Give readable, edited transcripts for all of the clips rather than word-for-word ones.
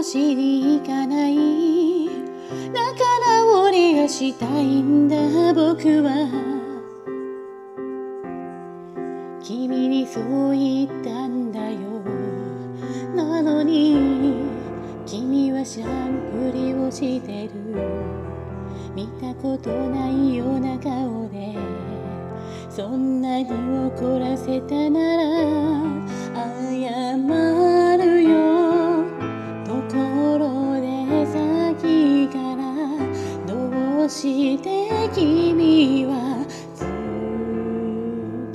しに行かない。仲直りがしたいんだ僕は。君にそう言ったんだよ。なのに君はしゃんぷりをしてる。見たことないような顔で、そんなに怒らせたなら謝るよ。ところでさっきからどうして君はずっ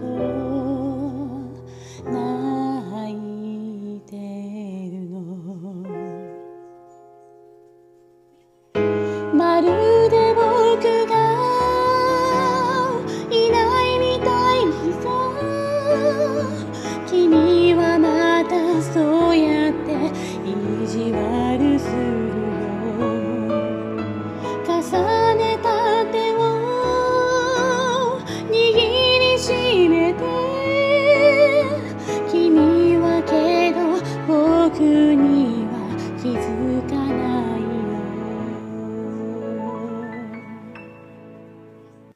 と泣いてるの。まるで僕がいないみたいにさ、君はまたそうやって意地悪するよ。重ねた手を握りしめて、君はけど僕には気づか